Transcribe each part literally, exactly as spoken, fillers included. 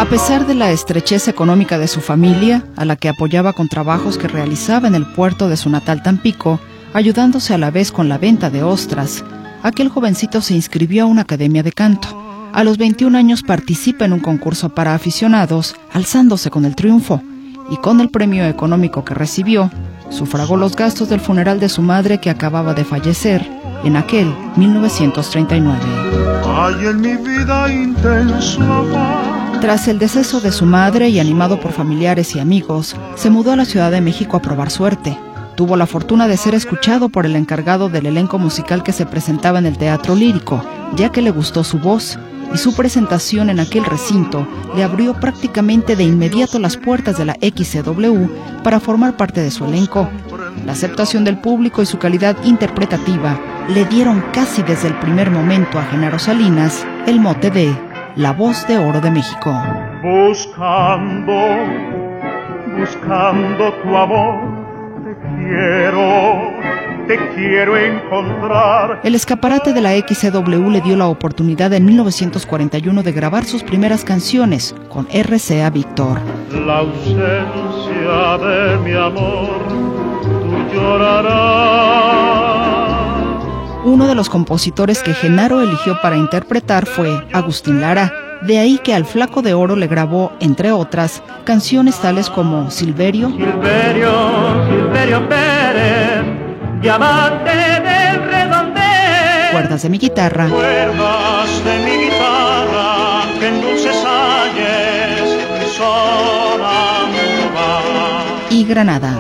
A pesar de la estrechez económica de su familia, a la que apoyaba con trabajos que realizaba en el puerto de su natal Tampico, ayudándose a la vez con la venta de ostras, aquel jovencito se inscribió a una academia de canto. A los veintiún años participa en un concurso para aficionados, alzándose con el triunfo, y con el premio económico que recibió, sufragó los gastos del funeral de su madre que acababa de fallecer en aquel mil novecientos treinta y nueve. Hay en mi vida intenso amor. Tras el deceso de su madre y animado por familiares y amigos, se mudó a la Ciudad de México a probar suerte. Tuvo la fortuna de ser escuchado por el encargado del elenco musical que se presentaba en el Teatro Lírico, ya que le gustó su voz, y su presentación en aquel recinto le abrió prácticamente de inmediato las puertas de la X C W para formar parte de su elenco. La aceptación del público y su calidad interpretativa le dieron casi desde el primer momento a Genaro Salinas el mote de la voz de oro de México. Buscando, buscando tu amor, te quiero, te quiero encontrar. El escaparate de la X C W le dio la oportunidad en mil novecientos cuarenta y uno de grabar sus primeras canciones con R C A Víctor. La ausencia de mi amor, tú llorarás. Uno de los compositores que Genaro eligió para interpretar fue Agustín Lara. De ahí que al Flaco de Oro le grabó, entre otras, canciones tales como Silverio, Silverio, Silverio Pérez, diamante del redondel, Cuerdas de mi guitarra, cuerdas de mi guitarra, que en dulces ayes son amor. y Granada.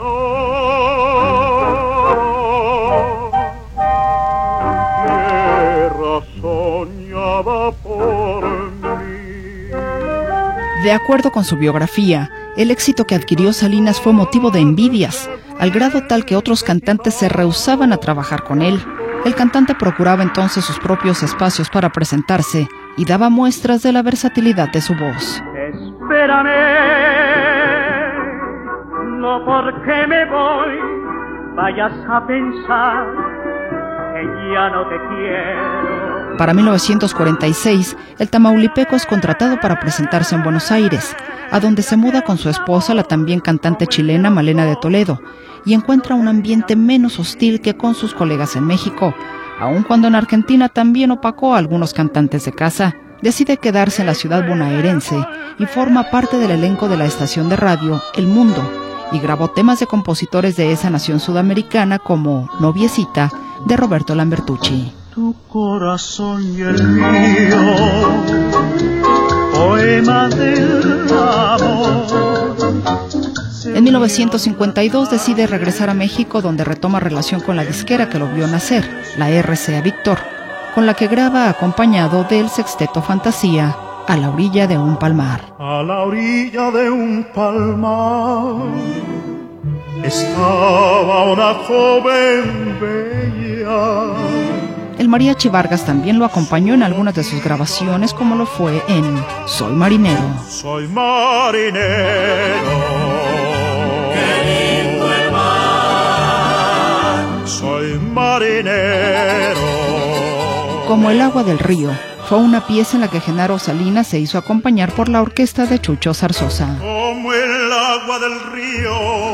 De acuerdo con su biografía, el éxito que adquirió Salinas fue motivo de envidias, al grado tal que otros cantantes se rehusaban a trabajar con él. El cantante procuraba entonces sus propios espacios para presentarse y daba muestras de la versatilidad de su voz. Espérame, no porque me voy vayas a pensar que ya no te quiero. Para mil novecientos cuarenta y seis, el tamaulipeco es contratado para presentarse en Buenos Aires, a donde se muda con su esposa, la también cantante chilena Malena de Toledo, y encuentra un ambiente menos hostil que con sus colegas en México. Aun cuando en Argentina también opacó a algunos cantantes de casa, decide quedarse en la ciudad bonaerense y forma parte del elenco de la estación de radio El Mundo, y grabó temas de compositores de esa nación sudamericana como Noviecita, de Roberto Lambertucci. Tu corazón y el mío, poema del amor. En mil novecientos cincuenta y dos decide regresar a México, donde retoma relación con la disquera que lo vio nacer, la R C A Víctor, con la que graba acompañado del sexteto Fantasía, A la orilla de un palmar. A la orilla de un palmar estaba una joven bella. El mariachi Vargas también lo acompañó en algunas de sus grabaciones, como lo fue en Soy Marinero. Soy marinero. Qué lindo el mar. Soy marinero. Como El agua del río, fue una pieza en la que Genaro Salinas se hizo acompañar por la orquesta de Chucho Zarzosa. Como el agua del río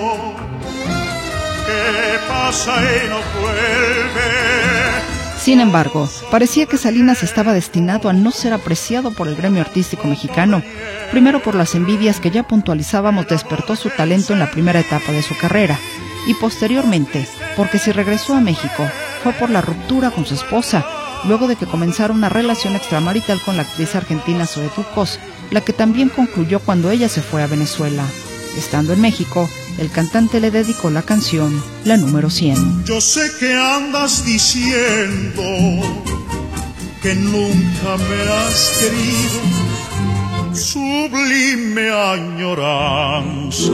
que pasa y no vuelve. Sin embargo, parecía que Salinas estaba destinado a no ser apreciado por el gremio artístico mexicano, primero por las envidias que ya puntualizábamos despertó su talento en la primera etapa de su carrera, y posteriormente, porque si regresó a México, fue por la ruptura con su esposa, luego de que comenzara una relación extramarital con la actriz argentina Zoe Ducos, la que también concluyó cuando ella se fue a Venezuela. Estando en México, el cantante le dedicó la canción, la número cien. Yo sé que andas diciendo que nunca me has querido, sublime añoranza,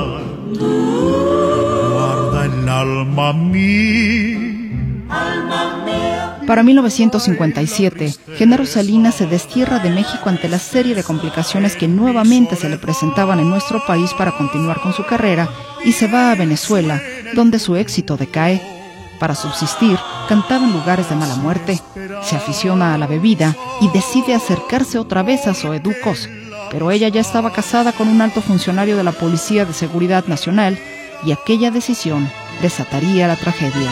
guarda en alma mí, alma mía. Para mil novecientos cincuenta y siete, Genaro Salinas se destierra de México ante la serie de complicaciones que nuevamente se le presentaban en nuestro país para continuar con su carrera y se va a Venezuela, donde su éxito decae. Para subsistir, cantaba en lugares de mala muerte, se aficiona a la bebida y decide acercarse otra vez a Zoe Ducos, pero ella ya estaba casada con un alto funcionario de la Policía de Seguridad Nacional y aquella decisión desataría la tragedia.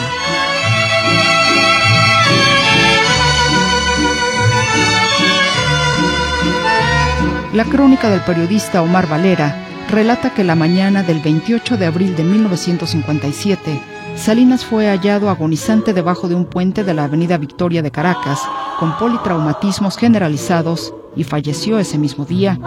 La crónica del periodista Omar Valera relata que la mañana del veintiocho de abril de mil novecientos cincuenta y siete, Salinas fue hallado agonizante debajo de un puente de la avenida Victoria de Caracas, con politraumatismos generalizados, y falleció ese mismo día.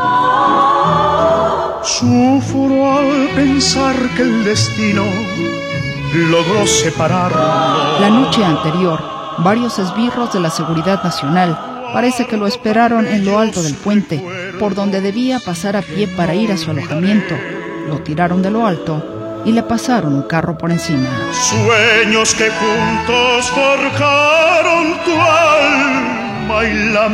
Sufro al pensar que el destino logró separarlo. La noche anterior, varios esbirros de la Seguridad Nacional parece que lo esperaron en lo alto del puente, por donde debía pasar a pie para ir a su alojamiento. Lo tiraron de lo alto y le pasaron un carro por encima. Sueños que juntos forjaron tu alma y la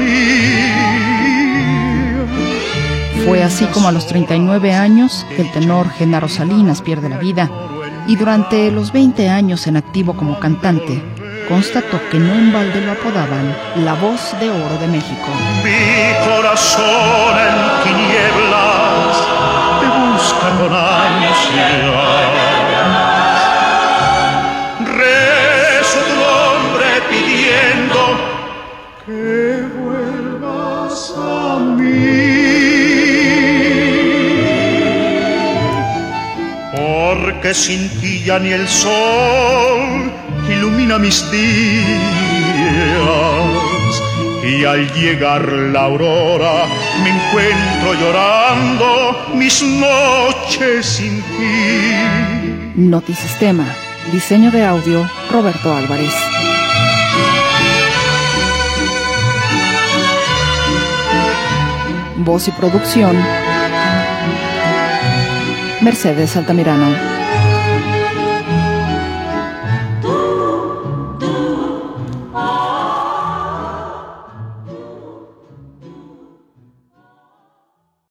mía. Fue así como a los treinta y nueve años el tenor Genaro Salinas pierde la vida, y durante los veinte años en activo como cantante, constató que no en balde lo apodaban la voz de oro de México. Mi corazón en tinieblas te busca con ansias. Rezo tu nombre pidiendo que vuelvas a mí. Porque sin ti ya ni el sol ilumina mis días, y al llegar la aurora me encuentro llorando mis noches sin ti. Notisistema, diseño de audio, Roberto Álvarez. Voz y producción, Mercedes Altamirano.